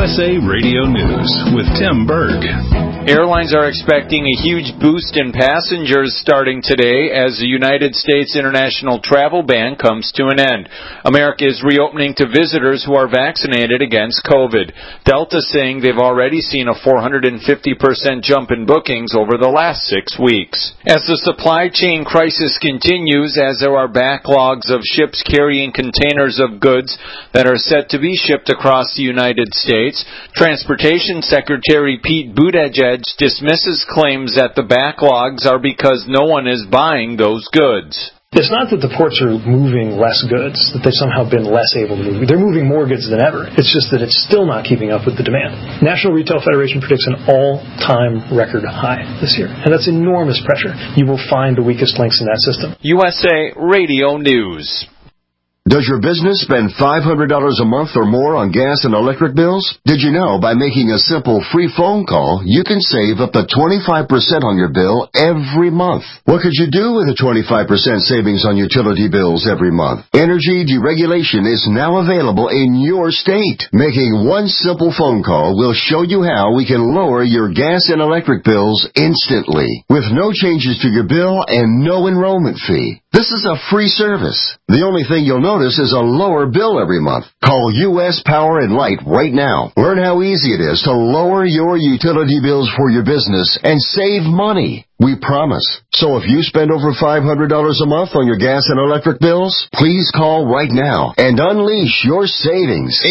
USA Radio News with Tim Berg. Airlines are expecting a huge boost in passengers starting today as the United States international travel ban comes to an end. America is reopening to visitors who are vaccinated against COVID. Delta saying they've already seen a 450% jump in bookings over the last 6 weeks. As the supply chain crisis continues, as there are backlogs of ships carrying containers of goods that are set to be shipped across the United States, Transportation Secretary Pete Buttigieg dismisses claims that the backlogs are because no one is buying those goods. It's not that the ports are moving less goods, that they've somehow been less able to move. They're moving more goods than ever. It's just that it's still not keeping up with the demand. National Retail Federation predicts an all-time record high this year, and that's enormous pressure. You will find the weakest links in that system. USA Radio News. Does your business spend $500 a month or more on gas and electric bills? Did you know by making a simple free phone call, you can save up to 25% on your bill every month? What could you do with a 25% savings on utility bills every month? Energy deregulation is now available in your state. Making one simple phone call will show you how we can lower your gas and electric bills instantly, with no changes to your bill and no enrollment fee. This is a free service. The only thing you'll notice is a lower bill every month. Call U.S. Power and Light right now. Learn how easy it is to lower your utility bills for your business and save money. We promise. So if you spend over $500 a month on your gas and electric bills, please call right now and unleash your savings.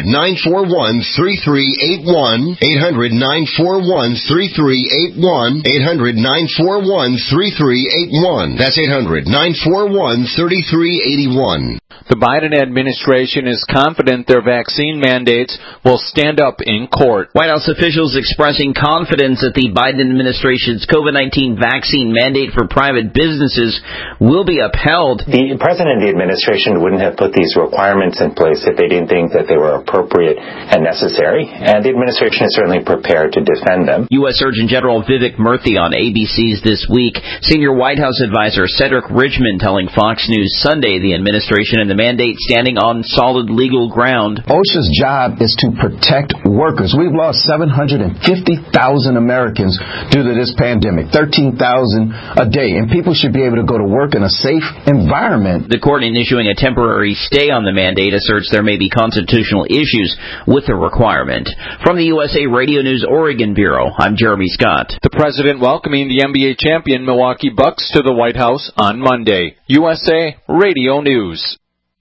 800-941-3381. 800-941-3381. 800-941-3381. That's 800-941-3381. The Biden administration is confident their vaccine mandates will stand up in court. White House officials expressing confidence that the Biden administration's COVID-19 vaccine mandate for private businesses will be upheld. The president and the administration wouldn't have put these requirements in place if they didn't think that they were appropriate and necessary, and the administration is certainly prepared to defend them. U.S. Surgeon General Vivek Murthy on ABC's This Week. Senior White House advisor Cedric Richmond telling Fox News Sunday the administration and the mandate standing on solid legal ground. OSHA's job is to protect workers. We've lost 750,000 Americans due to this pandemic, 13,000 a day, and people should be able to go to work in a safe environment. The court, in issuing a temporary stay on the mandate, asserts there may be constitutional issues with the requirement. From the USA Radio News Oregon Bureau, I'm Jeremy Scott. The president welcoming the NBA champion Milwaukee Bucks to the White House on Monday. USA Radio News.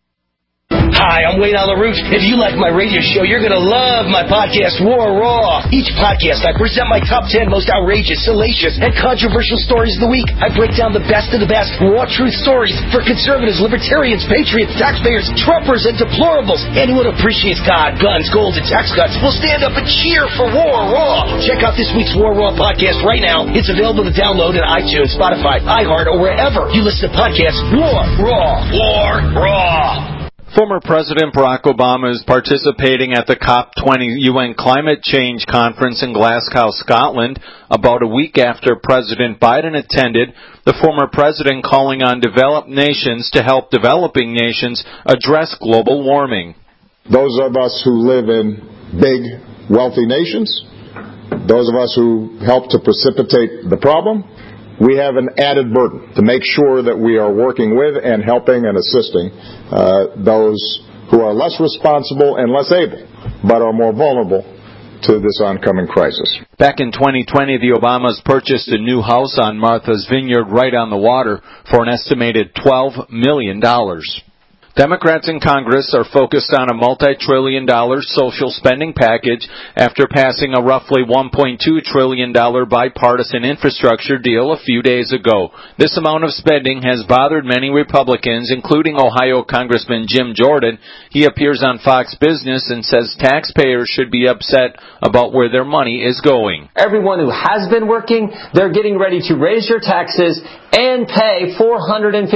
Hi, I'm Wayne on the Roof. If you like my radio show, you're going to love my podcast, War Raw. Each podcast, I present my top 10 most outrageous, salacious, and controversial stories of the week. I break down the best of the best raw truth stories for conservatives, libertarians, patriots, taxpayers, Trumpers, and deplorables. Anyone who appreciates God, guns, gold, and tax cuts will stand up and cheer for War Raw. Check out this week's War Raw podcast right now. It's available to download on iTunes, Spotify, iHeart, or wherever you listen to podcasts. War Raw. War Raw. Former President Barack Obama is participating at the COP20 UN Climate Change Conference in Glasgow, Scotland, about a week after President Biden attended, the former president calling on developed nations to help developing nations address global warming. Those of us who live in big, wealthy nations, those of us who help to precipitate the problem, we have an added burden to make sure that we are working with and helping and assisting those who are less responsible and less able, but are more vulnerable to this oncoming crisis. Back in 2020, the Obamas purchased a new house on Martha's Vineyard right on the water for an estimated $12 million. Democrats in Congress are focused on a multi-trillion-dollar social spending package after passing a roughly $1.2 trillion bipartisan infrastructure deal a few days ago. This amount of spending has bothered many Republicans, including Ohio Congressman Jim Jordan. He appears on Fox Business and says taxpayers should be upset about where their money is going. Everyone who has been working, they're getting ready to raise your taxes and pay $450,000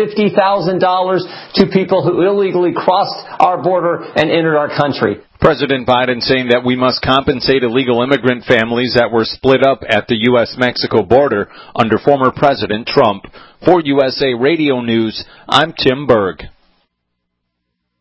to people who illegally crossed our border and entered our country. President Biden saying that we must compensate illegal immigrant families that were split up at the U.S.-Mexico border under former President Trump. For USA Radio News, I'm Tim Berg.